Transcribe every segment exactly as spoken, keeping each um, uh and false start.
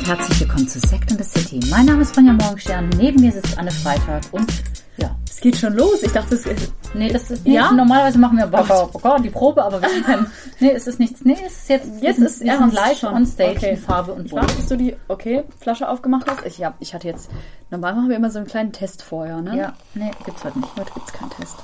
und herzlich willkommen zu Sekt and the City. Mein Name ist Ronja Morgenstern, neben mir sitzt Anne Freitag und ja. Es geht schon los. Ich dachte, es ist... Nee, das ist nicht. Ja? Normalerweise machen wir oh Gott, die Probe, aber wir können... Nee, es ist nichts. Nee, es ist jetzt... Jetzt ist es ja live schon on stage okay. in Farbe und Bunt. Dass du die, okay, Flasche aufgemacht hast? Ich, ja, ich hatte jetzt... Normal machen wir immer so einen kleinen Test vorher, ne? Ja, nee, gibt's heute nicht. Heute gibt's keinen Test.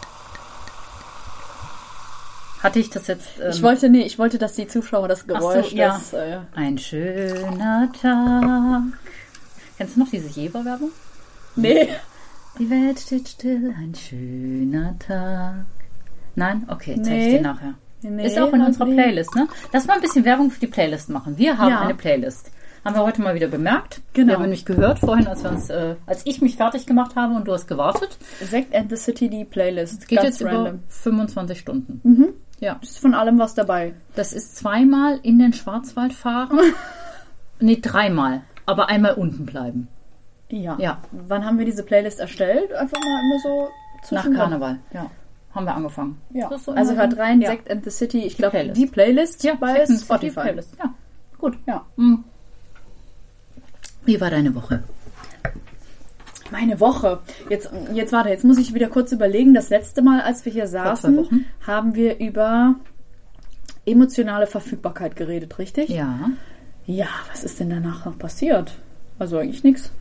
Hatte ich das jetzt... Ähm, ich wollte, nee, ich wollte, dass die Zuschauer das Geräusch... So, ja. Das, äh, Ein schöner Tag. Kennst du noch diese Jever-Werbung? Nee. Die Welt steht still, ein schöner Tag. Nein? Okay, zeig Nee. ich dir nachher. Nee, Ist auch in unserer nee. Playlist, ne? Lass mal ein bisschen Werbung für die Playlist machen. Wir haben Ja. eine Playlist. Haben wir heute mal wieder bemerkt. Genau. Wir haben nämlich gehört vorhin, als wir uns, äh, als ich mich fertig gemacht habe und du hast gewartet. Sekt and the City, die Playlist. Geht Ganz jetzt random. über fünfundzwanzig Stunden. Mhm. Ja. Ist von allem was dabei. Das ist zweimal in den Schwarzwald fahren. Nee, dreimal. Aber einmal unten bleiben. Ja. Ja. Wann haben wir diese Playlist erstellt? Einfach mal immer so Nach zwischendrin. Karneval. Ja. Haben wir angefangen. Ja. Das ist so Also immer hört so- rein, ja. Sekt and the City. Ich glaube, Playlist. die Playlist Ja, bei Sekt and the City Spotify. Playlist. Ja. Gut. Ja. Mhm. Wie war deine Woche? Meine Woche. Jetzt, jetzt warte, jetzt muss ich wieder kurz überlegen. Das letzte Mal, als wir hier zwei saßen, Wochen. haben wir über emotionale Verfügbarkeit geredet, richtig? Ja. Ja, was ist denn danach noch passiert? Also eigentlich nichts.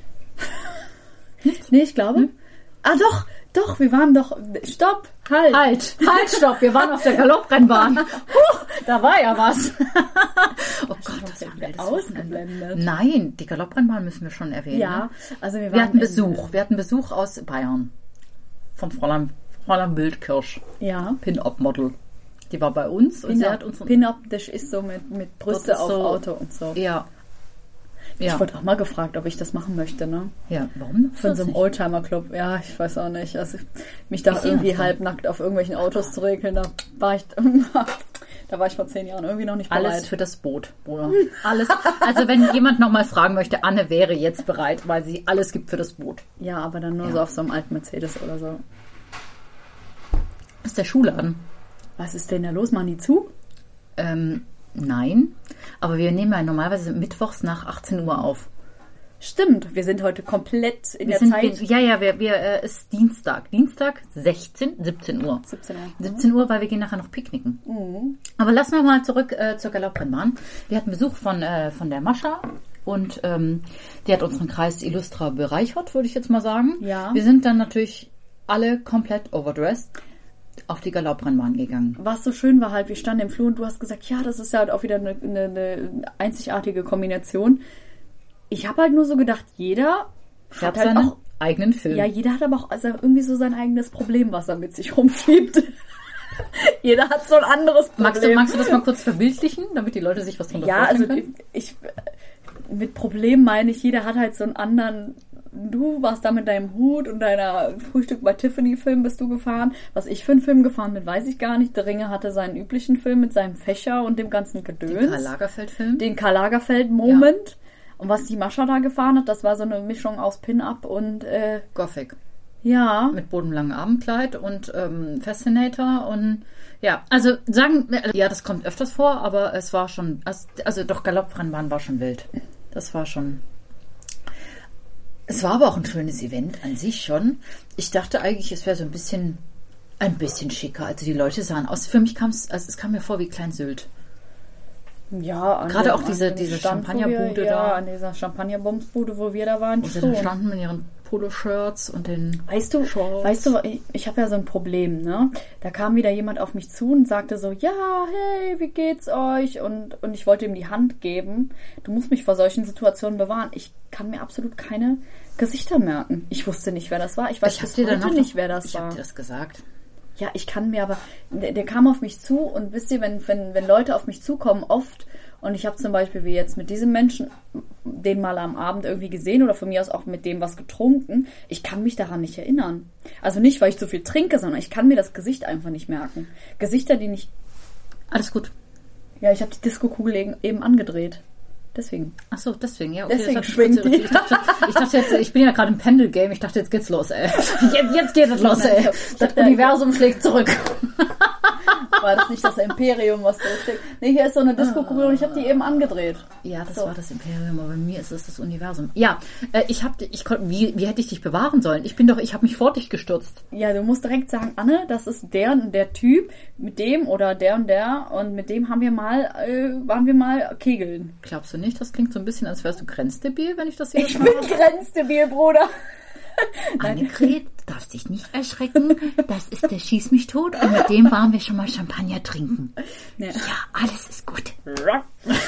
Nichts? Nee, ich glaube. Hm? Ah, doch, doch, wir waren doch. Stopp, halt. Halt, halt, stopp. Wir waren auf der Galopprennbahn. Huh, da war ja was. Oh Gott, das war ein wildes Wochenende. Ausgeblendet. Nein, die Galopprennbahn müssen wir schon erwähnen. Ja, Ne? also wir waren. Wir hatten in- Besuch. Wir hatten Besuch aus Bayern. Von Fräulein, Fräulein Bildkirsch. Ja. Pin-Up-Model. Die war bei uns und sie hat uns... Pin-Up, das ist so mit, mit Brüste Das ist auf so- Auto und so. Ja. Ich Ja. wurde auch mal gefragt, ob ich das machen möchte, ne? Ja, warum? Von so einem Old. Oldtimer-Club. Ja, ich weiß auch nicht. Also mich da Ich sehe irgendwie das so. halbnackt auf irgendwelchen Autos zu regeln, da war ich, da war ich vor zehn Jahren irgendwie noch nicht bereit. Alles für das Boot, Bruder. Alles. Also wenn jemand nochmal fragen möchte, Anne wäre jetzt bereit, weil sie alles gibt für das Boot. Ja, aber dann nur Ja. so auf so einem alten Mercedes oder so. Das ist der Schuhladen. Was ist denn da los? Machen die zu? Ähm, nein. Aber wir nehmen ja normalerweise mittwochs nach achtzehn Uhr auf. Stimmt, wir sind heute komplett in Wir der sind, Zeit. wir, ja, ja, wir, wir äh, ist Dienstag. Dienstag sechzehn, siebzehn Uhr. siebzehn Uhr. siebzehn Uhr, weil wir gehen nachher noch picknicken. Mhm. Aber lassen wir mal zurück äh, zur Galopprennbahn. Wir hatten Besuch von, äh, von der Mascha und ähm, die hat unseren Kreis Illustra bereichert, würde ich jetzt mal sagen. Ja. Wir sind dann natürlich alle komplett overdressed auf die Galopprennbahn gegangen. Was so schön war halt, wir standen im Flur und du hast gesagt, ja, das ist ja halt auch wieder eine, eine, eine einzigartige Kombination. Ich habe halt nur so gedacht, jeder Fährt hat halt seinen auch, eigenen Film. ja, jeder hat aber auch also irgendwie so sein eigenes Problem, was er mit sich rumschiebt. Jeder hat so ein anderes Problem. magst, du, magst du das mal kurz verbildlichen, damit die Leute sich was drunter Ja, also vorstellen können? ich, mit Problem meine ich, jeder hat halt so einen anderen. Du warst da mit deinem Hut und deiner Frühstück bei Tiffany Film bist du gefahren. Was ich für einen Film gefahren bin, weiß ich gar nicht. Der Ringe hatte seinen üblichen Film mit seinem Fächer und dem ganzen Gedöns. Karl Lagerfeld-Film. Den Karl Lagerfeld Moment. Und was die Mascha da gefahren hat, das war so eine Mischung aus Pin-Up und äh, Gothic. ja. Mit bodenlangem Abendkleid und ähm, Fascinator und ja, also sagen, ja, das kommt öfters vor, aber es war schon, also, also doch Galopprennbahn war schon wild. Das war schon, es war aber auch ein schönes Event an sich schon. Ich dachte eigentlich, es wäre so ein bisschen, ein bisschen schicker. Also die Leute sahen aus, für mich kam es, also es kam mir vor wie Klein Sylt. Ja, an Gerade dem- auch diese- an dem diese Stand, wo Champagnerbude wir, ja, da. an dieser Champagnerbumsbude, wo wir da waren. Und sie dann schon. standen mit ihren Poloshirts und den Weißt du, Shorts. weißt du, ich, ich habe ja so ein Problem, ne? Da kam wieder jemand auf mich zu und sagte so, ja, hey, wie geht's euch? Und, und ich wollte ihm die Hand geben. Du musst mich vor solchen Situationen bewahren. Ich kann mir absolut keine Gesichter merken. Ich wusste nicht, wer das war. Ich weiß Ich hab bis dir heute danach nicht, noch- wer das ich war. hab dir das gesagt. Ja, ich kann mir aber, der, der kam auf mich zu und wisst ihr, wenn, wenn, wenn Leute auf mich zukommen, oft, und ich habe zum Beispiel wie jetzt mit diesem Menschen den mal am Abend irgendwie gesehen oder von mir aus auch mit dem was getrunken, ich kann mich daran nicht erinnern. Also nicht, weil ich zu viel trinke, sondern ich kann mir das Gesicht einfach nicht merken. Gesichter, die nicht... Alles gut. Ja, ich habe die Disco-Kugel eben- eben angedreht. Deswegen. Ach so, deswegen, ja. Okay, Deswegen das hat mich schwingt kurz die. irritiert. Ich dachte, ich dachte jetzt, ich bin ja gerade im Pendelgame, ich dachte, jetzt geht's los, ey. Jetzt, jetzt geht es los, Nein, ey. ich hab- Das ich hab- Universum schlägt zurück. War das nicht das Imperium, was da steht? Nee, hier ist so eine Disco-Kugel und ich habe die eben angedreht. Ja, das So. war das Imperium, aber bei mir ist es das Universum. Ja, äh, ich habe, ich konnte, wie, wie hätte ich dich bewahren sollen? Ich bin doch, ich habe mich vor dich gestürzt. Ja, du musst direkt sagen, Anne, das ist der und der Typ, mit dem oder der und der und mit dem haben wir mal, äh, waren wir mal kegeln. Glaubst du nicht? Das klingt so ein bisschen, als wärst du grenzdebil, wenn ich das hier Ich bin grenzdebil, Bruder. Annegret, du darfst dich nicht erschrecken. Das ist der Schieß mich tot und mit dem waren wir schon mal Champagner trinken. Ja. Ja, alles ist gut. Ja,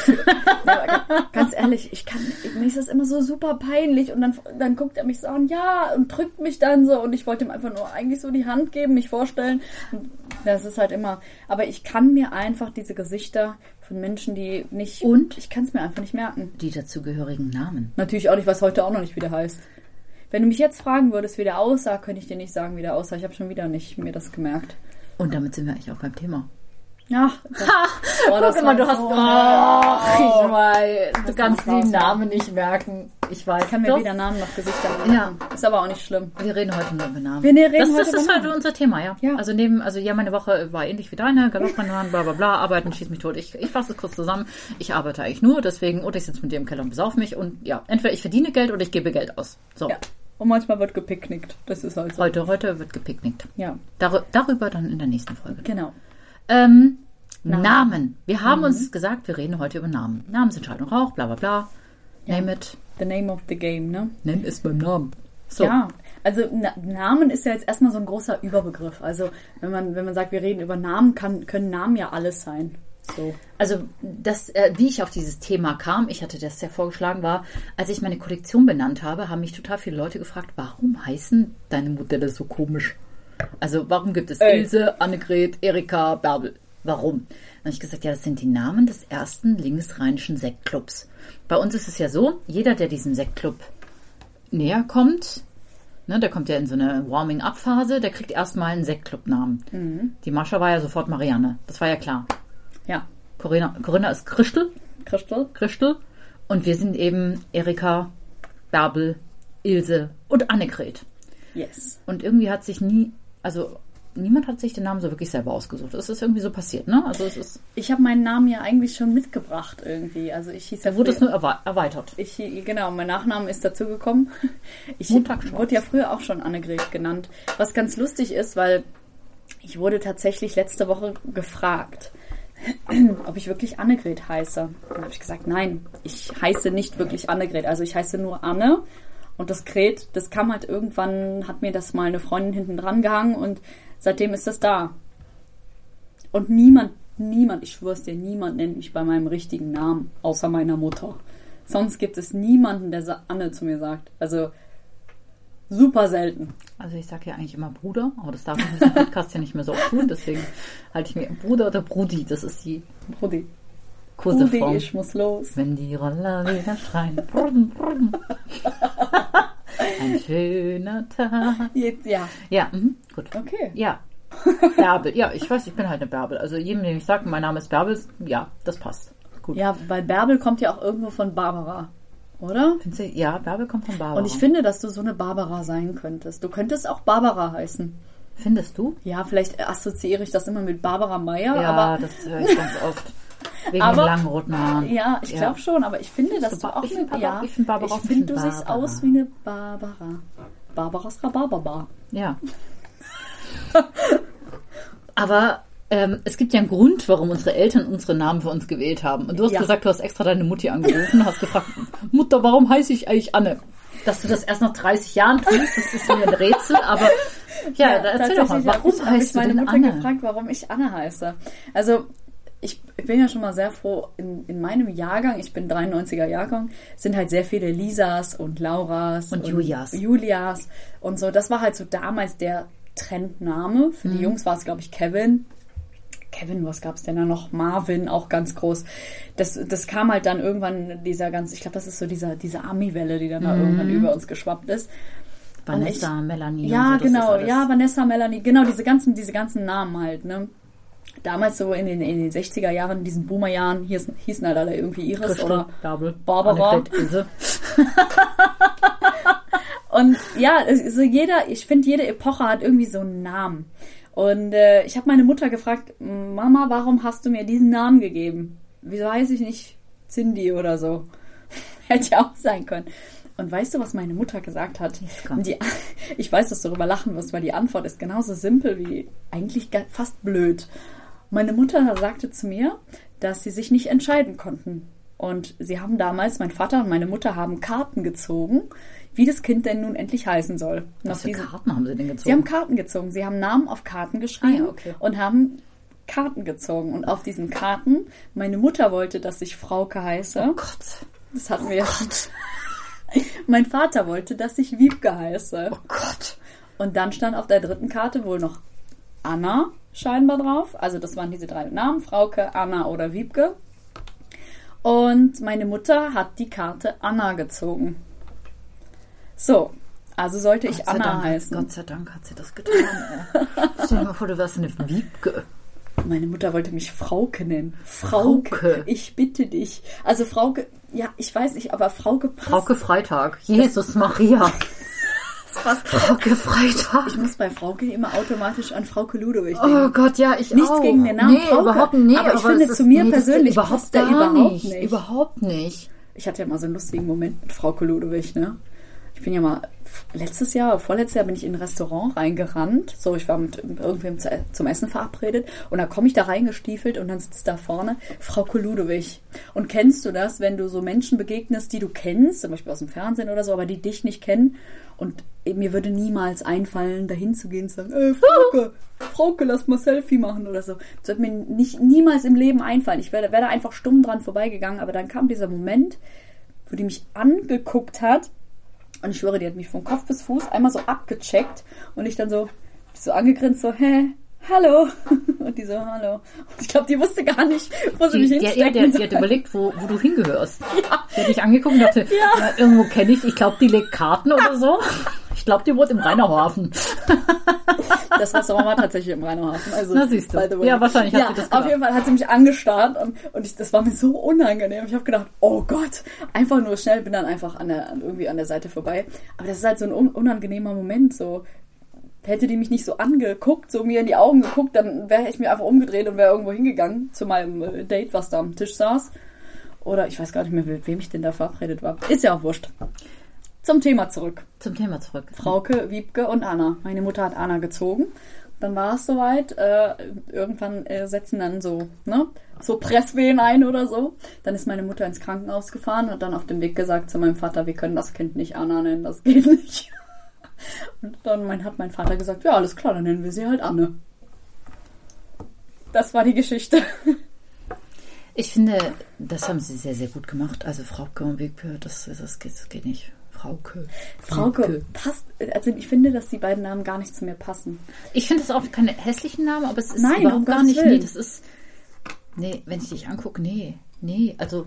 ganz ehrlich, ich kann, mir ist das immer so super peinlich und dann, dann guckt er mich so an, ja, und drückt mich dann so und ich wollte ihm einfach nur eigentlich so die Hand geben, mich vorstellen. Und das ist halt immer, aber ich kann mir einfach diese Gesichter von Menschen, die nicht, Und? ich kann es mir einfach nicht merken. Die dazugehörigen Namen. Natürlich auch nicht, was heute auch noch nicht wieder heißt. Wenn du mich jetzt fragen würdest, wie der aussah, könnte ich dir nicht sagen, wie der aussah. Ich habe schon wieder nicht mir das gemerkt. Und damit sind wir eigentlich auch beim Thema. Ja, das, oh, das Guck mal, du war hast, so- ach, ich weiß, du Das kannst war die so. Namen nicht merken. Ich weiß. Ich kann mir Das- weder Namen noch Gesichter merken. Ja. Ist aber auch nicht schlimm. Wir reden heute nur über Namen. Wir reden das, heute das über ist halt Namen. unser Thema, ja. Ja. Also neben, also ja, meine Woche war ähnlich wie deine, Galopprennbahn, bla bla bla, arbeiten, schieß mich tot. Ich, ich fasse es kurz zusammen. Ich arbeite eigentlich nur, deswegen, oder ich sitze mit dir im Keller und besauf mich und ja, entweder ich verdiene Geld oder ich gebe Geld aus. So. Ja. Und manchmal wird gepicknickt. Das ist halt so. Heute, heute wird gepicknickt. Ja, Dar darüber dann in der nächsten Folge. genau. Ähm, Namen. Namen. Wir haben uns gesagt, wir reden heute über Namen. Namen sind Schall und Rauch, bla bla bla. Name it. The name of the game, ne? Nenn es beim Namen. So. Ja, also Na Namen ist ja jetzt erstmal so ein großer Überbegriff. Also wenn man, wenn man sagt, wir reden über Namen, kann, können Namen ja alles sein. So. Also, das, äh, wie ich auf dieses Thema kam, ich hatte das ja vorgeschlagen, war, als ich meine Kollektion benannt habe, haben mich total viele Leute gefragt, warum heißen deine Modelle so komisch? Also, warum gibt es Ey. Ilse, Annegret, Erika, Bärbel? Warum? Dann habe ich gesagt, ja, das sind die Namen des ersten linksrheinischen Sektclubs. Bei uns ist es ja so, jeder, der diesem Sektclub näher kommt, ne, der kommt ja in so eine Warming-up-Phase, der kriegt erstmal einen Sektclub-Namen. Mhm. Die Mascha war ja sofort Marianne, das war ja klar. Ja. Corinna, Corinna ist Christel, Christel? Christel und wir sind eben Erika, Bärbel, Ilse und Annegret. Yes. Und irgendwie hat sich nie, also niemand hat sich den Namen so wirklich selber ausgesucht. Es ist irgendwie so passiert, ne? Also es ist, Ich habe meinen Namen ja eigentlich schon mitgebracht irgendwie. Also ich hieß ja da wurde es früher- nur erwe- erweitert. Ich, genau, mein Nachname ist dazugekommen. Ich Montagschwarz. wurde ja früher auch schon Annegret genannt. Was ganz lustig ist, weil ich wurde tatsächlich letzte Woche gefragt, ob ich wirklich Annegret heiße. Dann habe ich gesagt, nein, ich heiße nicht wirklich Annegret. Also ich heiße nur Anne. Und das Gret, das kam halt irgendwann, hat mir das mal eine Freundin hinten dran gehangen und seitdem ist das da. Und niemand, niemand, ich schwör's dir, niemand nennt mich bei meinem richtigen Namen, außer meiner Mutter. Sonst gibt es niemanden, der Sa- Anne zu mir sagt. Also super selten. Also ich sage ja eigentlich immer Bruder, aber das darf ich in diesem Podcast ja nicht mehr so oft tun, deswegen halte ich mir Bruder oder Brudi, das ist die Brudi. Kurseform. Brudi, ich muss los. Wenn die Roller wieder schreien. Brrrn, brrrn. Ein schöner Tag. Jetzt, ja, Ja, mhm, gut. okay. Ja. Bärbel. Ja, ich weiß, ich bin halt eine Bärbel. Also jedem, dem ich sage, mein Name ist Bärbel, ja, das passt. Gut. Ja, weil Bärbel kommt ja auch irgendwo von Barbara, oder? Findest du, ja, Bärbel kommt von Barbara. Und ich finde, dass du so eine Barbara sein könntest. Du könntest auch Barbara heißen. Findest du? Ja, vielleicht assoziiere ich das immer mit Barbara Meyer, Ja, aber das höre ich ganz oft. Wegen Aber- den langen roten Haaren. ja, ich Ja. glaube schon, aber ich finde, dass du du Ba- auch ich eine, find Barbara- ja, ich find Barbara auch ich ein finde, du bisschen siehst Barbara. aus wie eine Barbara. Barbaras Rhabarbaba. Ja. Aber ähm, es gibt ja einen Grund, warum unsere Eltern unsere Namen für uns gewählt haben. Und du hast Ja. gesagt, du hast extra deine Mutti angerufen, hast gefragt, Mutter, warum heiße ich eigentlich Anne? Dass du das erst nach dreißig Jahren tust, das ist mir ein Rätsel, aber ja, da erzähl doch mal, tatsächlich hab warum ich, hab heißt ich du meine denn Mutter Anne? gefragt, warum ich Anne heiße. Also ich, ich bin ja schon mal sehr froh, in, in meinem Jahrgang, ich bin dreiundneunziger Jahrgang, sind halt sehr viele Lisas und Lauras Und Julias. Julias und so. Das war halt so damals der Trendname. Für Mhm. die Jungs war es, glaube ich, Kevin. Kevin, was gab es denn da noch? Marvin, auch ganz groß. Das, das kam halt dann irgendwann dieser ganz, ich glaube, das ist so dieser, diese Ami-Welle, die dann da Mhm. irgendwann über uns geschwappt ist. Vanessa, Melanie. Ja, und so, das ist genau. alles- Ja, Vanessa, Melanie, genau, diese ganzen, diese ganzen Namen halt, ne? Damals so in den, in den sechziger Jahren, in diesen Boomerjahren, hießen, hießen halt alle irgendwie Iris Christel, oder Bärbel, Barbara. Annegret, Ilse. Und ja, es- so jeder, ich finde, jede Epoche hat irgendwie so einen Namen. Und äh, ich habe meine Mutter gefragt, Mama, warum hast du mir diesen Namen gegeben? Wieso heiße ich nicht Cindy oder so? Hätte ja auch sein können. Und weißt du, was meine Mutter gesagt hat? Die, ich weiß, dass du darüber lachen wirst, weil die Antwort ist genauso simpel wie eigentlich fast blöd. Meine Mutter sagte zu mir, dass sie sich nicht entscheiden konnten. Und sie haben damals, mein Vater und meine Mutter haben Karten gezogen, wie das Kind denn nun endlich heißen soll. Und was für diese, Karten haben sie denn gezogen? Sie haben Karten gezogen. Sie haben Namen auf Karten geschrieben ah, ja, okay. und haben Karten gezogen. Und auf diesen Karten, meine Mutter wollte, dass ich Frauke heiße. Oh Gott. Das hatten wir ja schon. Mein Vater wollte, dass ich Wiebke heiße. Oh Gott. Und dann stand auf der dritten Karte wohl noch Anna scheinbar drauf. Also das waren diese drei Namen, Frauke, Anna oder Wiebke. Und meine Mutter hat die Karte Anna gezogen. So, also sollte Gott ich Anna Dank, heißen. Gott sei Dank hat sie das getan. Stell dir mal vor, du wärst eine Wiebke. Meine Mutter wollte mich Frauke nennen. Frauke, Frauke. Ich bitte dich. Also Frauke, ja, ich weiß nicht, aber Frauke passt. Frauke Freitag. Jesus Maria. Was? Frauke Freitag. Ich muss bei Frauke immer automatisch an Frauke Ludowig denken. Oh Gott, ja, ich Nichts auch. gegen den Namen nee, Frauke. Überhaupt, nee, aber ich aber finde, es zu ist, mir nee, persönlich überhaupt passt der gar überhaupt nicht. nicht. Überhaupt nicht. Ich hatte ja mal so einen lustigen Moment mit Frauke Ludowig, ne? Ich bin ja mal letztes Jahr, vorletztes Jahr bin ich in ein Restaurant reingerannt. So, ich war mit irgendwem zu, zum Essen verabredet und da komme ich da reingestiefelt und dann sitzt da vorne Frauke Ludowig. Und kennst du das, wenn du so Menschen begegnest, die du kennst, zum Beispiel aus dem Fernsehen oder so, aber die dich nicht kennen? Und mir würde niemals einfallen, dahin zu gehen und zu sagen, äh, Frauke, Frauke, lass mal Selfie machen oder so. Das wird mir nicht, niemals im Leben einfallen. Ich wäre, wäre da einfach stumm dran vorbeigegangen, aber dann kam dieser Moment, wo die mich angeguckt hat. Und ich schwöre, die hat mich von Kopf bis Fuß einmal so abgecheckt und ich dann so, so angegrinst, so, hä, hallo. Und die so, hallo. Und ich glaube, die wusste gar nicht, wo sie Die, mich der, hinstecken der, der, soll. die hat überlegt, wo, wo du hingehörst. Ja. Die hat dich angeguckt und dachte, Ja. ja, irgendwo kenne ich, ich glaube, die legt Karten oder so. Ich glaube, die wohnt im Rheinauhafen. Das Restaurant war tatsächlich im Rheinauhafen. Also, Na, siehst du. by the way. Ja, wahrscheinlich hat ja, sie das auf gedacht. jeden Fall hat sie mich angestarrt und, und ich, das war mir so unangenehm. Ich habe gedacht, oh Gott, einfach nur schnell, bin dann einfach an der, irgendwie an der Seite vorbei. Aber das ist halt so ein un- unangenehmer Moment, so. Hätte die mich nicht so angeguckt, so mir in die Augen geguckt, dann wäre ich mir einfach umgedreht und wäre irgendwo hingegangen zu meinem äh, Date, was da am Tisch saß. Oder ich weiß gar nicht mehr, mit wem ich denn da verabredet war. Ist ja auch wurscht. Zum Thema zurück. Zum Thema zurück. Frauke, Wiebke und Anna. Meine Mutter hat Anna gezogen. Dann war es soweit. Äh, irgendwann äh, setzen dann so, ne, so Presswehen ein oder so. Dann ist meine Mutter ins Krankenhaus gefahren und dann auf dem Weg gesagt zu meinem Vater, wir können das Kind nicht Anna nennen, das geht nicht. Und dann mein, hat mein Vater gesagt, ja, alles klar, dann nennen wir sie halt Anne. Das war die Geschichte. Ich finde, das haben sie sehr, sehr gut gemacht. Also Frauke und Wiebke, das, das, geht, das geht nicht. Frauke. Frauke Wiebke. passt, also ich finde, dass die beiden Namen gar nicht zu mir passen. Ich finde das auch keine hässlichen Namen, aber es ist Nein, um überhaupt gar Gottes nicht. Willen. Nee, das ist. Nee, wenn ich dich angucke, nee. Nee, also.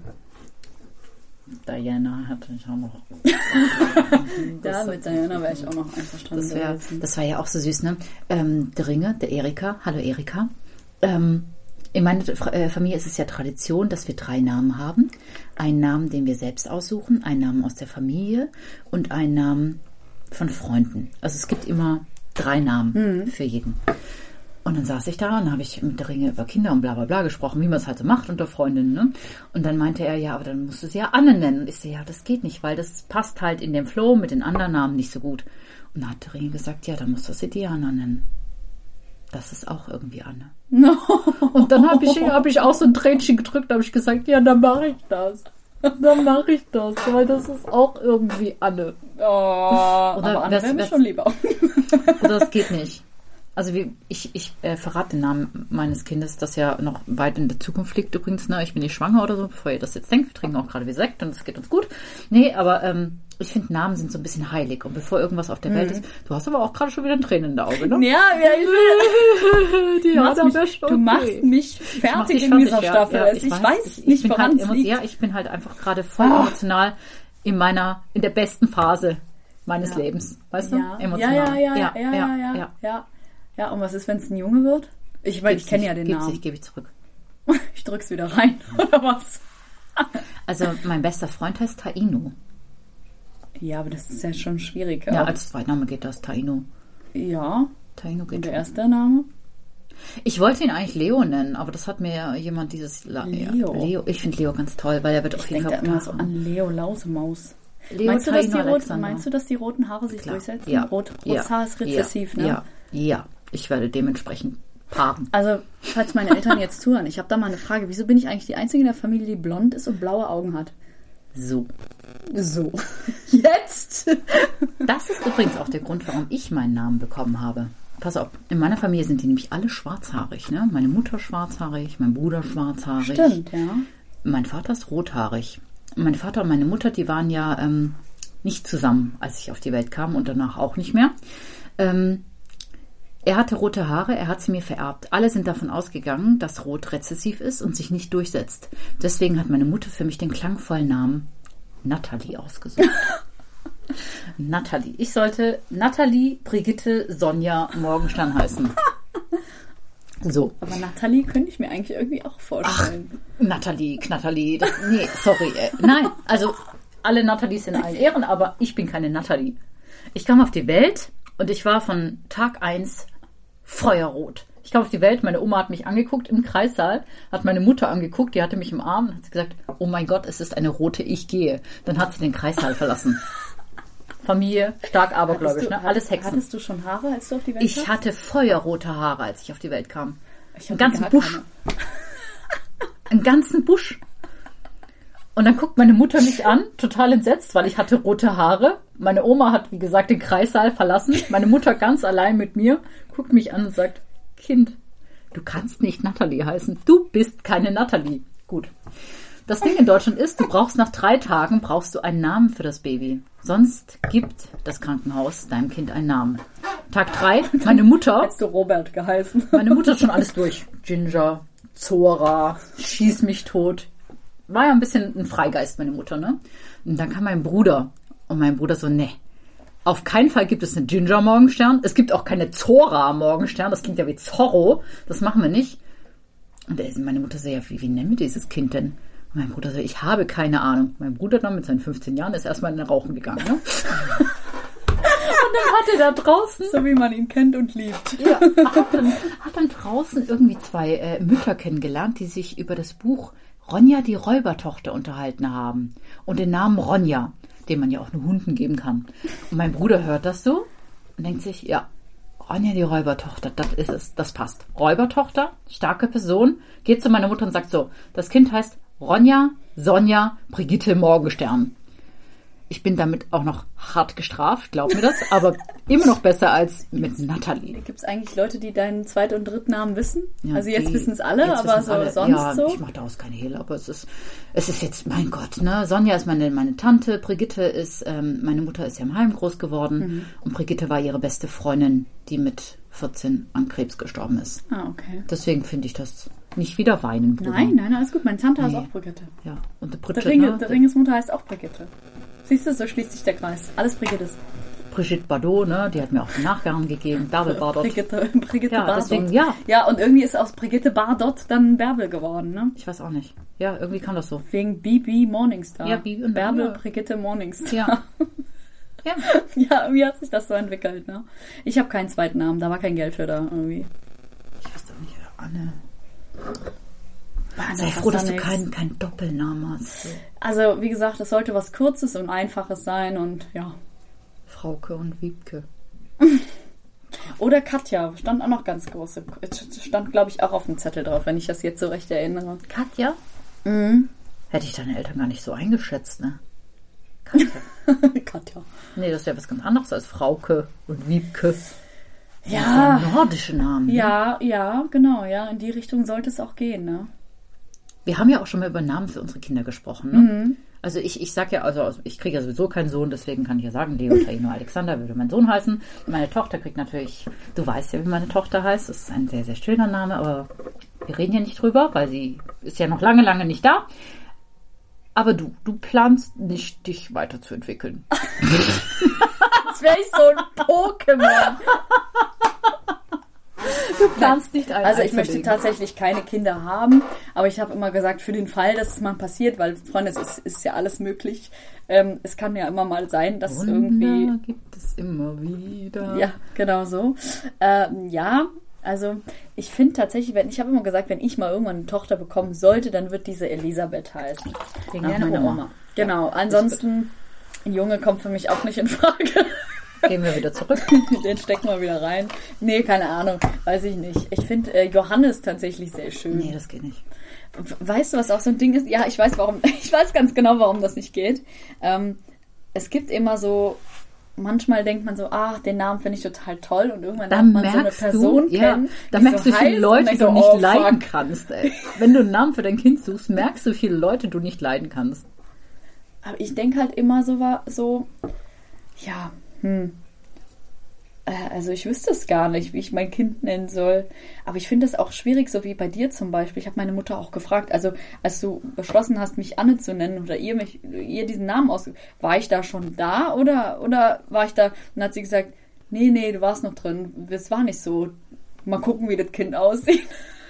Diana hatte ich auch noch. Ja, mit Diana wäre ich auch noch einverstanden. Das, wär, gewesen. das war ja auch so süß, ne? Ähm, der Ringe, der Erika. Hallo Erika. Ähm, in meiner äh, Familie ist es ja Tradition, dass wir drei Namen haben. Einen Namen, den wir selbst aussuchen, einen Namen aus der Familie und einen Namen von Freunden. Also es gibt immer drei Namen Mhm. für jeden. Und dann saß ich da und habe ich mit der Ringe über Kinder und bla bla bla gesprochen, wie man es halt so macht unter Freundinnen. Ne? Und dann meinte er, ja, aber dann musst du sie ja Anne nennen. Und ich so, ja, das geht nicht, weil das passt halt in dem Flow mit den anderen Namen nicht so gut. Und dann hat der Ringe gesagt, ja, dann musst du sie Diana nennen. Das ist auch irgendwie Anne. No. Und dann habe ich, hab ich auch so ein Tränchen gedrückt, habe ich gesagt, ja, dann mache ich das. Dann mache ich das, weil das ist auch irgendwie Anne. Oh, aber Anne wär's- wäre mir wär's- schon lieber. Oder das geht nicht. Also wie, ich, ich äh, verrate den Namen meines Kindes, das ja noch weit in der Zukunft liegt übrigens. Ne? Ich bin nicht schwanger oder so, bevor ihr das jetzt denkt. Wir trinken auch gerade wie Sekt und es geht uns gut. Nee, aber ähm, ich finde, Namen sind so ein bisschen heilig. Und bevor irgendwas auf der Welt Mhm. ist, du hast aber auch gerade schon wieder ein Tränen in der Auge, ne? Ja, ja, ich Die du, hat machst am mich, besten, du okay. machst mich Ich mach fertig dich in fertig, dieser ja. Staffel. Ja, Also ich, weiß ich, nicht, ich bin woran halt es emo- liegt. Ja, ich bin halt einfach gerade voll Ah. emotional in meiner, in der besten Phase meines Ja. Lebens. Weißt du? Ja. Emotional. Ja, ja, ja, ja, ja, ja, ja, ja, ja. Ja, und was ist, wenn es ein Junge wird? Ich, weil ich kenne ja den Gibt's Namen. nicht, gebe ich zurück. Ich drück's wieder rein, oder was? Also mein bester Freund heißt Taino. Ja, aber das ist ja schon schwierig. Ja, aber- als Zweitname geht das Taino. ja. Taino Und geht der schon. erste Name? Ich wollte ihn eigentlich Leo nennen, aber das hat mir ja jemand dieses... La- Leo. Ja, Leo. Ich finde Leo ganz toll, weil er wird auf Ich jeden denke Fall... da immer so an Leo Lausemaus. Leo Meinst du, dass die Taino rot, Alexander. meinst du, dass die roten Haare sich Klar. durchsetzen? Ja. Rot, Ja. rotes Haar ist rezessiv, ja. ne? Ja, ja. Ich werde dementsprechend paaren. Also, falls meine Eltern jetzt zuhören, ich habe da mal eine Frage. Wieso bin ich eigentlich die Einzige in der Familie, die blond ist und blaue Augen hat? So. So. Jetzt? Das ist übrigens auch der Grund, warum ich meinen Namen bekommen habe. Pass auf, in meiner Familie sind die nämlich alle schwarzhaarig. Ne? Meine Mutter schwarzhaarig, mein Bruder schwarzhaarig. Stimmt, ja. Mein Vater ist rothaarig. Mein Vater und meine Mutter, die waren ja ähm, nicht zusammen, als ich auf die Welt kam und danach auch nicht mehr. Ähm, er hatte rote Haare, er hat sie mir vererbt. Alle sind davon ausgegangen, dass Rot rezessiv ist und sich nicht durchsetzt. Deswegen hat meine Mutter für mich den klangvollen Namen Nathalie ausgesucht. Nathalie. Ich sollte Nathalie Brigitte Sonja Morgenstern heißen. So. Aber Nathalie könnte ich mir eigentlich irgendwie auch vorstellen. Ach, Nathalie, Knatterli. Das, nee, sorry. Äh, nein, also alle Nathalies in allen Ehren, aber ich bin keine Nathalie. Ich kam auf die Welt und ich war von Tag eins feuerrot. Ich kam auf die Welt, meine Oma hat mich angeguckt im Kreissaal, hat meine Mutter angeguckt, die hatte mich im Arm und hat gesagt, oh mein Gott, es ist eine rote, ich gehe. Dann hat sie den Kreissaal verlassen. Familie, stark abergläubisch, ne? Alles Hexen. Hattest du schon Haare, als du auf die Welt Ich kamst? hatte feuerrote Haare, als ich auf die Welt kam. Ich Einen hatte ganzen gar Busch. keine. Einen ganzen Busch. Und dann guckt meine Mutter mich an, total entsetzt, weil ich hatte rote Haare. Meine Oma hat, wie gesagt, den Kreissaal verlassen. Meine Mutter ganz allein mit mir, guckt mich an und sagt, Kind, du kannst nicht Nathalie heißen. Du bist keine Nathalie. Gut. Das Ding in Deutschland ist, du brauchst nach drei Tagen brauchst du einen Namen für das Baby. Sonst gibt das Krankenhaus deinem Kind einen Namen. Tag drei, meine Mutter... Hättest du Robert geheißen. Meine Mutter hat schon alles durch. Ginger, Zora, schieß mich tot. War ja ein bisschen ein Freigeist, meine Mutter, ne? Und dann kam mein Bruder. Und mein Bruder so, ne, auf keinen Fall gibt es eine Ginger-Morgenstern. Es gibt auch keine Zora-Morgenstern. Das klingt ja wie Zorro. Das machen wir nicht. Und da ist meine Mutter so, ja, wie, wie nennen wir dieses Kind denn? Und mein Bruder so, ich habe keine Ahnung. Mein Bruder dann mit seinen fünfzehn Jahren ist erstmal in den Rauchen gegangen, ne? Und dann hat er da draußen... So wie man ihn kennt und liebt. Ja, hat dann, hat dann draußen irgendwie zwei äh, Mütter kennengelernt, die sich über das Buch Ronja die Räubertochter unterhalten haben. Und den Namen Ronja, den man ja auch nur Hunden geben kann. Und mein Bruder hört das so und denkt sich, ja, Ronja die Räubertochter, das ist es, das passt. Räubertochter, starke Person, geht zu meiner Mutter und sagt so, das Kind heißt Ronja, Sonja, Brigitte Morgenstern. Ich bin damit auch noch hart gestraft, glaub mir das, aber immer noch besser als mit Nathalie. Gibt es eigentlich Leute, die deinen Zweit- und Drittnamen wissen? Ja, also jetzt die- wissen es alle, jetzt aber wissen's so alle. sonst ja, so? Ich mache daraus keine Hehl, aber es ist, es ist jetzt, mein Gott, ne? Sonja ist meine, meine Tante, Brigitte ist, ähm, meine Mutter ist ja im Heim groß geworden Mhm. und Brigitte war ihre beste Freundin, die mit vierzehn an Krebs gestorben ist. Ah, okay. Deswegen finde ich das nicht wieder weinen, Bruder. Nein, nein, alles gut. Meine Tante heißt Nee. auch Brigitte. Ja, und die Der, Brigitte, Ringe, ne? der Ringes Mutter heißt auch Brigitte. Siehst du, so schließt sich der Kreis. Alles Brigittes. Brigitte Bardot, ne? Die hat mir auch den Nachgang gegeben, Bärbel Bardot. Brigitte, Brigitte Ja, Bardot. deswegen, ja. Ja, und irgendwie ist aus Brigitte Bardot dann Bärbel geworden, ne? Ich weiß auch nicht. Ja, irgendwie kam das so. Wegen Bibi Morningstar. Ja, Bibi und Bärbel, ja. Brigitte Morningstar. Ja. Ja. Ja, irgendwie hat sich das so entwickelt, ne? Ich habe keinen zweiten Namen, da war kein Geld für da irgendwie. Ich weiß doch nicht, Anne. Mann, Sei das froh, ist dass doch du nix. keinen keinen Doppelnamen hast. So. Also, wie gesagt, es sollte was Kurzes und Einfaches sein und ja. Frauke und Wiebke. Oder Katja, stand auch noch ganz groß. Stand, glaube ich, auch auf dem Zettel drauf, wenn ich das jetzt so recht erinnere. Katja? Mhm. Hätte ich deine Eltern gar nicht so eingeschätzt, ne? Katja. Katja. Nee, das wäre was ganz anderes als Frauke und Wiebke. Ja. Das sind nordische Namen. Ne? Ja, ja, genau, ja. In die Richtung sollte es auch gehen, ne? Wir haben ja auch schon mal über Namen für unsere Kinder gesprochen, ne? Mhm. Also ich, ich sag ja, also ich kriege ja sowieso keinen Sohn, deswegen kann ich ja sagen, Leo Taino Alexander würde mein Sohn heißen. Meine Tochter kriegt natürlich, du weißt ja, wie meine Tochter heißt, das ist ein sehr, sehr schöner Name, aber wir reden ja nicht drüber, weil sie ist ja noch lange, lange nicht da. Aber du, du planst nicht, dich weiterzuentwickeln. Als wäre ich so ein Pokémon. Du planst nicht ein Also Ei ich zu möchte legen. tatsächlich keine Kinder haben, aber ich habe immer gesagt, für den Fall, dass es mal passiert, weil, Freunde, es ist, ist ja alles möglich. Ähm, es kann ja immer mal sein, dass Wunder irgendwie... gibt es immer wieder. Ja, genau so. Ähm, ja, Also ich finde tatsächlich, wenn ich habe immer gesagt, wenn ich mal irgendwann eine Tochter bekommen sollte, dann wird diese Elisabeth heißen. Wegen Nach deiner meiner Oma. Oma. Genau. Ansonsten, ein Junge kommt für mich auch nicht in Frage. Gehen wir wieder zurück. Den stecken wir wieder rein. Nee, keine Ahnung. Weiß ich nicht. Ich finde äh, Johannes tatsächlich sehr schön. Nee, das geht nicht. Weißt du, was auch so ein Ding ist? Ja, ich weiß warum. Ich weiß ganz genau, warum das nicht geht. Ähm, es gibt immer so, manchmal denkt man so, ach, den Namen finde ich total toll und irgendwann Da lernt man so eine merkst Person du, ja, kennen. da die merkst so du viele heißt, Leute, und die denkst du so, nicht oh, leiden fuck. kannst, ey. Wenn du einen Namen für dein Kind suchst, merkst du viele Leute, die du nicht leiden kannst. Aber ich denke halt immer so, war so, ja, hm. Also ich wüsste es gar nicht, wie ich mein Kind nennen soll. Aber ich finde es auch schwierig, so wie bei dir zum Beispiel. Ich habe meine Mutter auch gefragt, also als du beschlossen hast, mich Anne zu nennen oder ihr mich, ihr diesen Namen aus, war ich da schon da oder, oder war ich da? Und dann hat sie gesagt, nee, nee, du warst noch drin. Es war nicht so. Mal gucken, wie das Kind aussieht.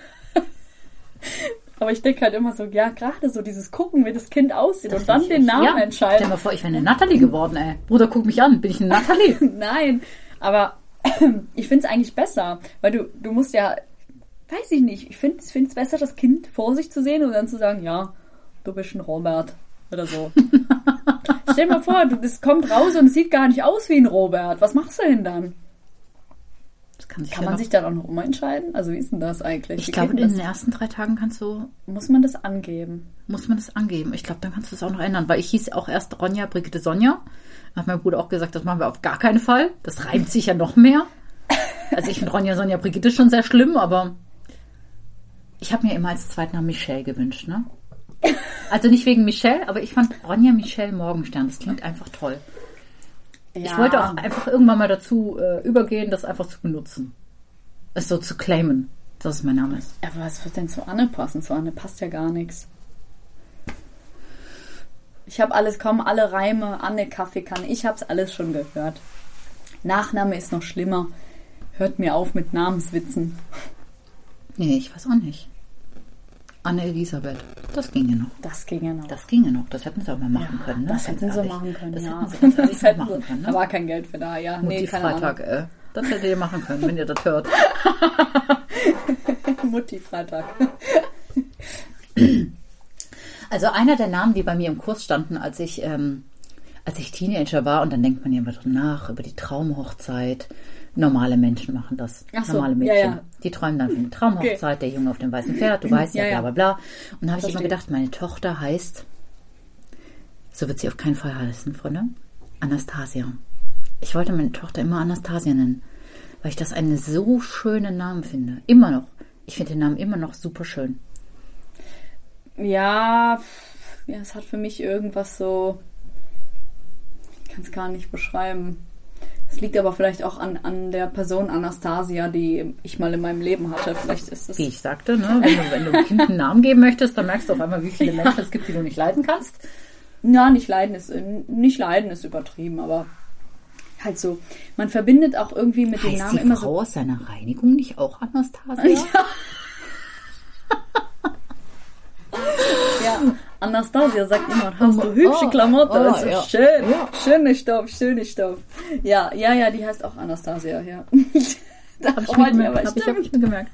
Aber ich denke halt immer so, ja, gerade so dieses Gucken, wie das Kind aussieht Das und dann find ich den echt- Namen ja. entscheiden. Stell dir mal vor, ich wäre eine Natalie geworden, ey. Bruder, guck mich an. Bin ich eine Natalie? Nein, aber ich finde es eigentlich besser, weil du, du musst ja, weiß ich nicht, ich finde es besser, das Kind vor sich zu sehen und dann zu sagen, ja, du bist ein Robert oder so. Stell dir mal vor, du, das kommt raus und es sieht gar nicht aus wie ein Robert. Was machst du denn dann? Das kann sich Kann ja man noch- sich dann auch noch umentscheiden? Also wie ist denn das eigentlich? Ich Wie glaube, geht in denn den ersten drei Tagen kannst du, das? Muss man das angeben? muss man das angeben. Ich glaube, dann kannst du es auch noch ändern, weil ich hieß auch erst Ronja, Brigitte, Sonja. Hat mein Bruder auch gesagt, das machen wir auf gar keinen Fall. Das reimt sich ja noch mehr. Also ich finde Ronja, Sonja, Brigitte schon sehr schlimm, aber ich habe mir immer als Zweitnamen Michelle gewünscht, ne? Also nicht wegen Michelle, aber ich fand Ronja Michelle Morgenstern, das klingt einfach toll. Ja. Ich wollte auch einfach irgendwann mal dazu äh, übergehen, das einfach zu benutzen. Es so zu claimen, dass es mein Name ist. Aber was wird denn zu Anne passen? Zu Anne passt ja gar nichts. Ich habe alles, kommen alle Reime, Anne, Kaffeekanne, ich habe es alles schon gehört. Nachname ist noch schlimmer. Hört mir auf mit Namenswitzen. Nee, ich weiß auch nicht. Anne Elisabeth, das ginge noch. Das ging ja noch. Das ginge noch, das hätten sie auch mal machen Ja, können. Ne? das Ganz hätten sie ehrlich. machen können, Das ja. hätten sie ganz ehrlich Das mal hätten machen sie- können. Da Ne? war kein Geld für da, ja. Mutti Nee, keine Freitag, äh, das hättet ihr machen können, wenn ihr das hört. Ahnung. Mutti Freitag. Also einer der Namen, die bei mir im Kurs standen, als ich, ähm, als ich Teenager war, und dann denkt man ja immer drüber nach, über die Traumhochzeit. Normale Menschen machen das. Ach so, Normale ja, Mädchen. ja. Die träumen dann von der Traumhochzeit, der Junge auf dem weißen Pferd, du weißt ja, Ja, ja. bla bla bla. Und da habe ich immer Verstehe. gedacht, meine Tochter heißt, so wird sie auf keinen Fall heißen, Freunde, Anastasia. Ich wollte meine Tochter immer Anastasia nennen, weil ich das einen so schönen Namen finde. Immer noch. Ich finde den Namen immer noch super schön. Ja, ja, es hat für mich irgendwas so, ich kann es gar nicht beschreiben. Es liegt aber vielleicht auch an, an der Person Anastasia, die ich mal in meinem Leben hatte. Vielleicht ist es. Wie ich sagte, ne, wenn, du, wenn du einem Kind einen Namen geben möchtest, dann merkst du auf einmal, wie viele Menschen es gibt, die du nicht leiden kannst. Ja, nicht leiden ist nicht leiden ist übertrieben, aber halt so. Man verbindet auch irgendwie mit dem Heißt Namen die immer Frau so. aus seiner Reinigung nicht auch Anastasia? Ja, Anastasia sagt immer, hast du Oh, hübsche oh, Klamotten, oh, das ist ja. schön, Ja. schöne Stoff, schöne Stoff. Ja, ja, ja, die heißt auch Anastasia, ja. Da Hab ich, freut mir mich gemerkt, aber hab ich, hab stimmt. ich mir gemerkt.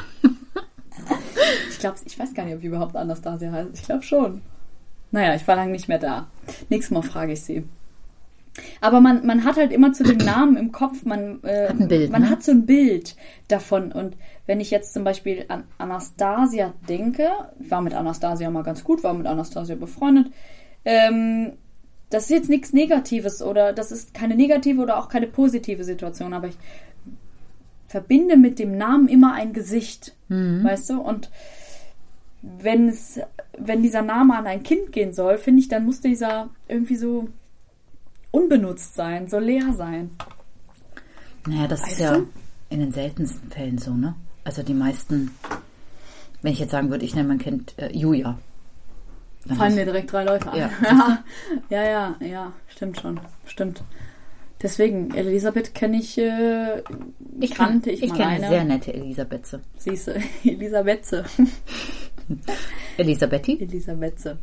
Ich glaube, ich weiß gar nicht, ob die überhaupt Anastasia heißt. Ich glaube schon. Naja, ich war lange nicht mehr da. Nächstes Mal frage ich sie. Aber man, man hat halt immer zu dem Namen im Kopf, man, äh, Hat ein Bild, man ne? hat so ein Bild davon. Und wenn ich jetzt zum Beispiel an Anastasia denke, ich war mit Anastasia mal ganz gut, war mit Anastasia befreundet, ähm, das ist jetzt nichts Negatives oder das ist keine negative oder auch keine positive Situation, aber ich verbinde mit dem Namen immer ein Gesicht, weißt du? Und wenn es, wenn dieser Name an ein Kind gehen soll, finde ich, dann muss dieser irgendwie so unbenutzt sein, so leer sein. Naja, das ist Weißt ja du? in den seltensten Fällen so, ne? Also die meisten, wenn ich jetzt sagen würde, ich nenne mein Kind äh, Julia. Dann Fallen hast- mir direkt drei Leute ein. Ja. Ja, ja, ja, ja, stimmt schon, stimmt. Deswegen, Elisabeth kenne ich, äh, Ich kannte kenne ich ich mal kenn eine. eine sehr nette Elisabetze. Siehste, Elisabetze. Elisabetti? Elisabetze.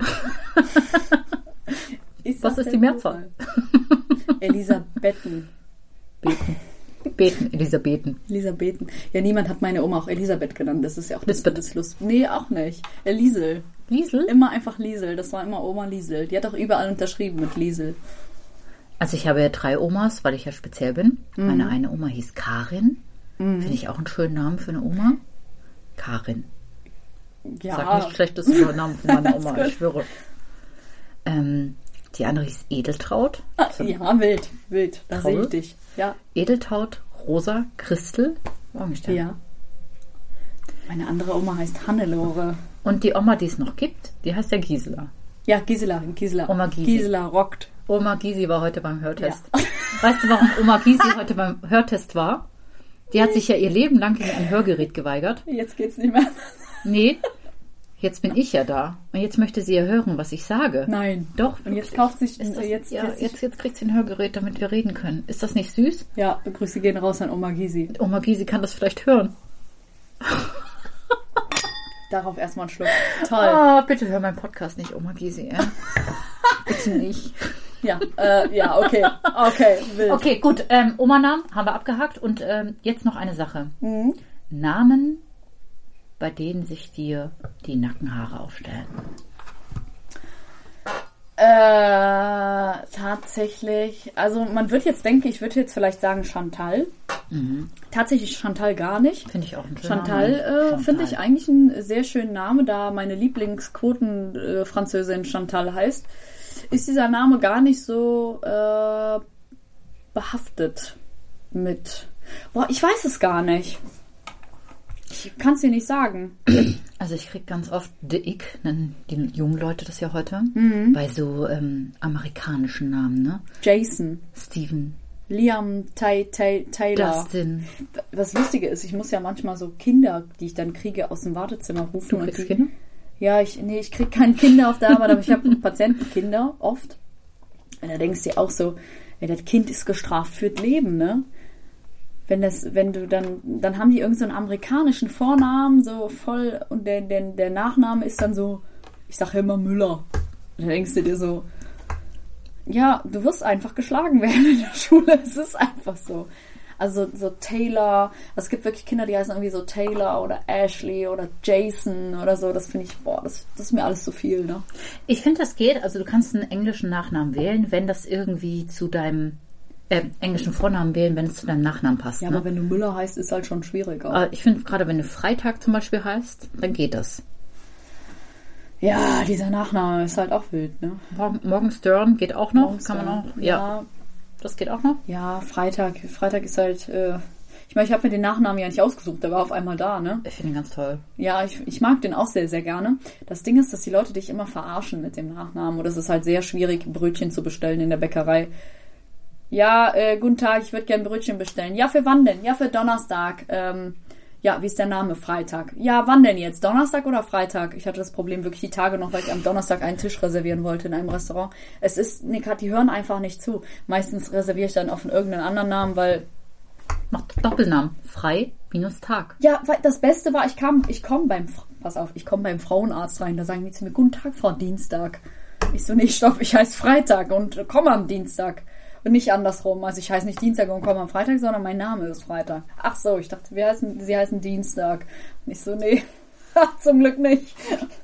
Was ist die Mehrzahl? Elisabetten. Beten. Beten, Elisabethen. Elisabethen. Ja, niemand hat meine Oma auch Elisabeth genannt. Das ist ja auch das, Lisbeth. das Lust. Nee, auch nicht. Äh, Liesel. Liesel? Immer einfach Liesel. Das war immer Oma Liesel. Die hat auch überall unterschrieben mit Liesel. Also ich habe ja drei Omas, weil ich ja speziell bin. Mhm. Meine eine Oma hieß Karin. Mhm. Finde ich auch einen schönen Namen für eine Oma. Karin. Ja. Sag nicht schlechtes Namen von meiner Oma, ich schwöre. Ähm, die andere hieß Edeltraut. Ah, ja, wild, wild. Da sehe ich dich. Ja. Edeltraut, Rosa, Christel. Morgenstern. Ja. Meine andere Oma heißt Hannelore. Und die Oma, die es noch gibt, die heißt ja Gisela. Ja, Gisela, Gisela. Oma Gysi. Gisela rockt. Oma Gysi war heute beim Hörtest. Ja. Weißt du, warum Oma Gysi heute beim Hörtest war? Die hat sich ja ihr Leben lang gegen ein Hörgerät geweigert. Jetzt geht's nicht mehr. Nee, jetzt bin ich ja da. Und jetzt möchte sie ja hören, was ich sage. Nein. Doch. Und jetzt kauft sich... Ist das, jetzt, ja, jetzt, jetzt, jetzt kriegt sie ein Hörgerät, damit wir reden können. Ist das nicht süß? Ja, Grüße gehen raus an Oma Gysi. Oma Gysi kann das vielleicht hören. Darauf erstmal einen Schluck. Toll. Oh, bitte hör meinen Podcast nicht, Oma Gysi. Ja? Bitte nicht. Ja, äh, ja, okay. Okay, wild. Okay, gut. Ähm, Oma-Namen haben wir abgehakt. Und ähm, jetzt noch eine Sache. Mhm. Namen, bei denen sich dir die Nackenhaare aufstellen. Äh, tatsächlich, also man wird jetzt denken, ich würde jetzt vielleicht sagen Chantal. Mhm. Tatsächlich Chantal gar nicht. Finde ich auch ein schöner Chantal, Name. äh, finde ich eigentlich einen sehr schönen Namen, da meine Lieblingsquoten-Französin Chantal heißt. Ist dieser Name gar nicht so äh, behaftet mit... Boah, ich weiß es gar nicht. Ich kann es dir nicht sagen. Also ich kriege ganz oft The Ick, nennen die jungen Leute das ja heute, Mhm. bei so ähm, amerikanischen Namen, ne? Jason, Steven, Liam, Ty, Ty, Taylor. Dustin. Das Lustige ist, ich muss ja manchmal so Kinder, die ich dann kriege, aus dem Wartezimmer rufen. Du und kriegst die, Kinder? Ja, ich, nee, ich kriege keine Kinder auf der Arbeit, aber ich habe Patientenkinder oft. Und da denkst du dir auch so, ja, das Kind ist gestraft fürs Leben, ne? Wenn das, wenn du dann, dann haben die irgendeinen so einen amerikanischen Vornamen, so voll, und der, der, der Nachname ist dann so, ich sage immer Müller. Und da denkst du dir so, ja, du wirst einfach geschlagen werden in der Schule, es ist einfach so. Also so Taylor, also es gibt wirklich Kinder, die heißen irgendwie so Taylor oder Ashley oder Jason oder so, das finde ich, boah, das, das ist mir alles zu viel, ne? Ich finde, das geht, also du kannst einen englischen Nachnamen wählen, wenn das irgendwie zu deinem äh, englischen Vornamen wählen, wenn es zu deinem Nachnamen passt. Ja, ne? aber wenn du Müller heißt, ist halt schon schwieriger. Aber ich finde, gerade wenn du Freitag zum Beispiel heißt, dann geht das. Ja, dieser Nachname ist halt auch wild, ne? Morgen, Morgenstern geht auch noch, Morgenstern, kann man auch, ja, ja. das geht auch noch. Ja, Freitag. Freitag ist halt, äh, ich meine, ich habe mir den Nachnamen ja nicht ausgesucht, der war auf einmal da, ne? Ich finde ihn ganz toll. Ja, ich, ich mag den auch sehr, sehr gerne. Das Ding ist, dass die Leute dich immer verarschen mit dem Nachnamen und es ist halt sehr schwierig, Brötchen zu bestellen in der Bäckerei. Ja, äh, guten Tag, ich würde gerne Brötchen bestellen. Ja, für wann denn? Ja, für Donnerstag. Ähm, ja, wie ist der Name? Freitag. Ja, wann denn jetzt? Donnerstag oder Freitag? Ich hatte das Problem wirklich die Tage noch, weil ich am Donnerstag einen Tisch reservieren wollte in einem Restaurant. Es ist, nee, die hören einfach nicht zu. Meistens reserviere ich dann auf irgendeinen anderen Namen, weil... Mach Doppelnamen. Frei minus Tag. Ja, weil das Beste war, ich kam, ich komme beim, pass auf, ich komme beim Frauenarzt rein, da sagen die zu mir, guten Tag, Frau Dienstag. Ich so, nee, stopp, ich heiße Freitag und komme am Dienstag. Und nicht andersrum. Also ich heiße nicht Dienstag und komme am Freitag, sondern mein Name ist Freitag. Ach so, ich dachte, wir heißen, sie heißen Dienstag. Und ich so, nee, zum Glück nicht.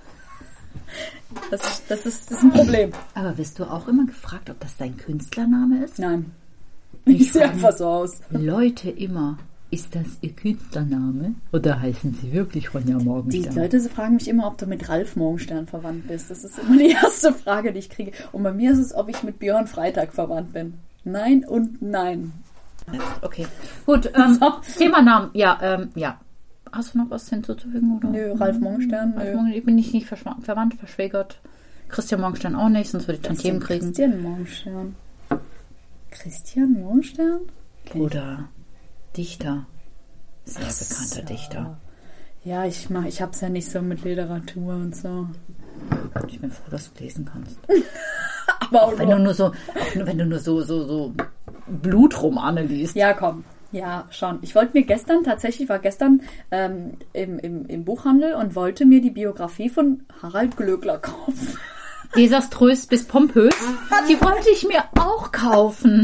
Das, ist, das, ist, das ist ein Problem. Aber wirst du auch immer gefragt, ob das dein Künstlername ist? Nein. Ich sehe einfach so aus. Leute immer, ist das ihr Künstlername? Oder heißen sie wirklich Ronja Morgenstern? Die Leute fragen mich immer, ob du mit Ralf Morgenstern verwandt bist. Das ist immer die erste Frage, die ich kriege. Und bei mir ist es, ob ich mit Björn Freitag verwandt bin. Nein und nein. Okay, gut. Ähm, So. Thema Namen. Ja, ähm, ja. Hast du noch was hinzuzufügen? Oder? Nö, Ralf Morgenstern, Ralf nö. Morgenstern, ich bin nicht, nicht verschw- verwandt, verschwägert. Christian Morgenstern auch nicht, sonst würde ich Tantiemen kriegen. Christian Morgenstern. Christian Morgenstern? Kenn ich. Oder Dichter. Sehr Ach bekannter so. Dichter. Ja, ich mach, ich hab's ja nicht so mit Literatur und so. Ich bin froh, dass du lesen kannst. Aber auch Wenn du nur so, auch nur, wenn du nur so, so, so Blutromane liest. Ja, komm. Ja, schon. Ich wollte mir gestern, tatsächlich war gestern ähm, im, im, im Buchhandel und wollte mir die Biografie von Harald Glöckler kaufen. Desaströs bis pompös. Die wollte ich mir auch kaufen.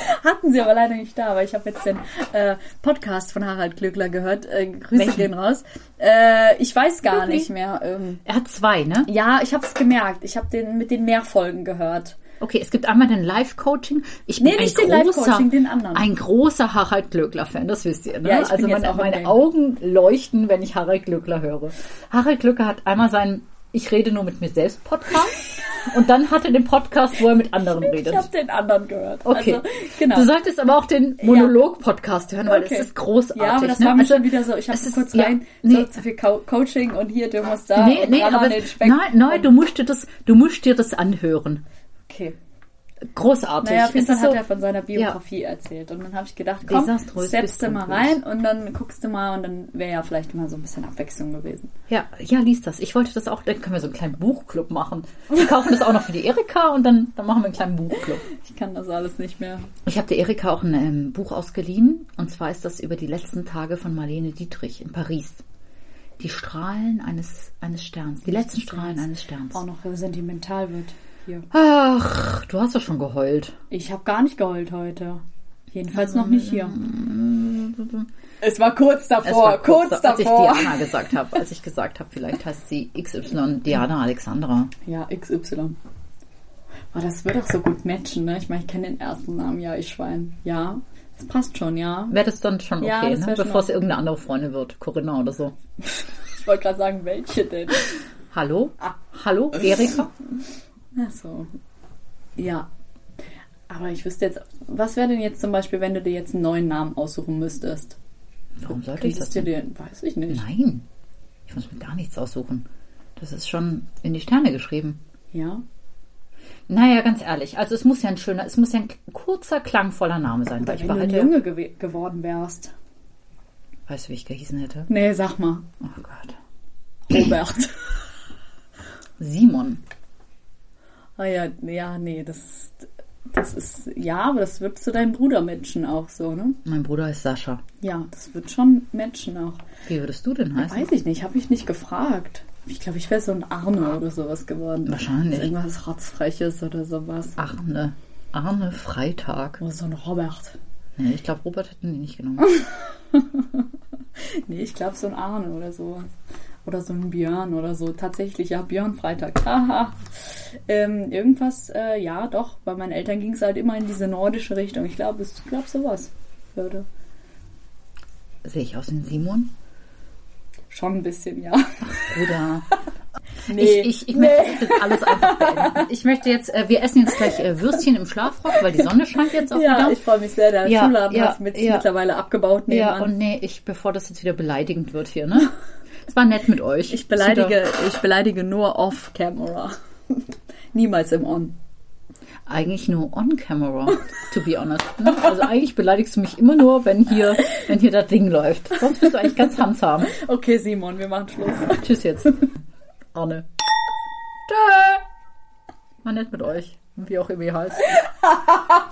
Hatten sie aber leider nicht da, aber ich habe jetzt den äh, Podcast von Harald Glöckler gehört. Äh, Grüße Welchen? gehen raus. Äh, ich weiß gar Wirklich? nicht mehr. Ähm, Er hat zwei, ne? ja, ich habe es gemerkt. Ich habe den mit den Mehrfolgen gehört. Okay, es gibt einmal den Live-Coaching. Ich bin Nee, ein nicht den großer, Live-Coaching, den anderen. Ein großer Harald Glöckler-Fan, das wisst ihr. Ne? Ja, ich bin also jetzt meine, auch im meine Game. Augen leuchten, wenn ich Harald Glöckler höre. Harald Glöckler hat einmal seinen Ich rede nur mit mir selbst Podcast und dann hat er den Podcast, wo er mit anderen redet. Ich habe den anderen gehört. Okay, Also, genau. du solltest aber auch den Monolog-Podcast hören, weil Okay. es ist großartig. Ja, aber das ne? war mir Also, schon wieder so, ich habe es ist- kurz ja, rein, nee. so zu viel Co- Coaching und hier, du musst da Nee, und nee, ran aber an den Speck. nein, nein, du musst dir das, du musst dir das anhören. Okay. Großartig. Naja, auf jeden Es Fall ist hat so- er von seiner Biografie erzählt. Und dann habe ich gedacht, komm, Desaströs steppst bis du mal dunkles. rein und dann guckst du mal und dann wäre ja vielleicht mal so ein bisschen Abwechslung gewesen. Ja, ja, lies das. Ich wollte das auch, dann können wir so einen kleinen Buchclub machen. Wir kaufen das auch noch für die Erika und dann, dann machen wir einen kleinen Buchclub. Ich kann das alles nicht mehr. Ich habe der Erika auch ein ähm, Buch ausgeliehen und zwar ist das über die letzten Tage von Marlene Dietrich in Paris. Die Strahlen eines, eines Sterns. Die letzten Strahlen eines Sterns. Auch noch sentimental wird hier. Ach, du hast doch schon geheult. Ich habe gar nicht geheult heute. Jedenfalls noch nicht hier. Es war kurz davor, Es war kurz, kurz als ich davor. Diana gesagt habe, als ich gesagt habe, vielleicht heißt sie X Y Diana Alexandra. Ja, X Y. Oh, das wird doch so gut matchen, ne? Ich meine, ich kenne den ersten Namen, ja, ich Schwein. Ja, das passt schon, ja. Wäre das dann schon Ja, okay, das ne? wär schon Bevor es okay. irgendeine andere Freundin wird, Corinna oder so. Ich wollte gerade sagen, welche denn? Hallo? Hallo, Erika? Ach so. Ja. Aber ich wüsste jetzt, was wäre denn jetzt zum Beispiel, wenn du dir jetzt einen neuen Namen aussuchen müsstest? Warum sollte ich das Könntest du denn? dir, weiß ich nicht. Nein, ich muss mir gar nichts aussuchen. Das ist schon in die Sterne geschrieben. Ja. Naja, ganz ehrlich, also es muss ja ein schöner, es muss ja ein kurzer, klangvoller Name sein. Oder Weil ich wenn war du ein halt Junge gew- geworden wärst. Weißt du, wie ich gehießen hätte? Nee, sag mal. Oh Gott. Robert. Simon. Ah ja, ja, nee, das, das ist, ja, aber das wird zu deinem Bruder matchen auch so, ne? Mein Bruder ist Sascha. Ja, das wird schon matchen auch. Wie würdest du denn heißen? Weiß ich nicht, habe ich nicht gefragt. Ich glaube, ich wäre so ein Arno oder sowas geworden. Wahrscheinlich. Also irgendwas Rotzfreches oder sowas. Arne. Arne Freitag. Oder so ein Robert. Nee, ich glaube, Robert hätten die nicht genommen. Nee, ich glaube so ein Arne oder sowas. Oder so ein Björn oder so. Tatsächlich, ja, Björn Freitag. Haha. ähm, irgendwas, äh, ja, doch. Bei meinen Eltern ging es halt immer in diese nordische Richtung. Ich glaube, ich glaube sowas würde. Sehe ich aus wie ein Simon? Schon ein bisschen, ja. Oder... Nee. Ich, ich, ich möchte das jetzt alles einfach beenden. Ich möchte jetzt, äh, wir essen jetzt gleich äh, Würstchen im Schlafrock, weil die Sonne scheint jetzt auch Ja, wieder. ich freue mich sehr. Der Ja, Schuhladen ja, hat mit, ja. mittlerweile abgebaut Ja, nebenan. und nee, ich, bevor das jetzt wieder beleidigend wird hier, ne? Es war nett mit euch. Ich beleidige, ich beleidige nur off-camera. Niemals im On. Eigentlich nur on camera, to be honest. Ne? Also eigentlich beleidigst du mich immer nur, wenn hier, wenn hier das Ding läuft. Sonst bist du eigentlich ganz handsam. Okay, Simon, wir machen Schluss. Tschüss jetzt. Arne. Tschö. War nett mit euch. Wie auch immer ihr heißt.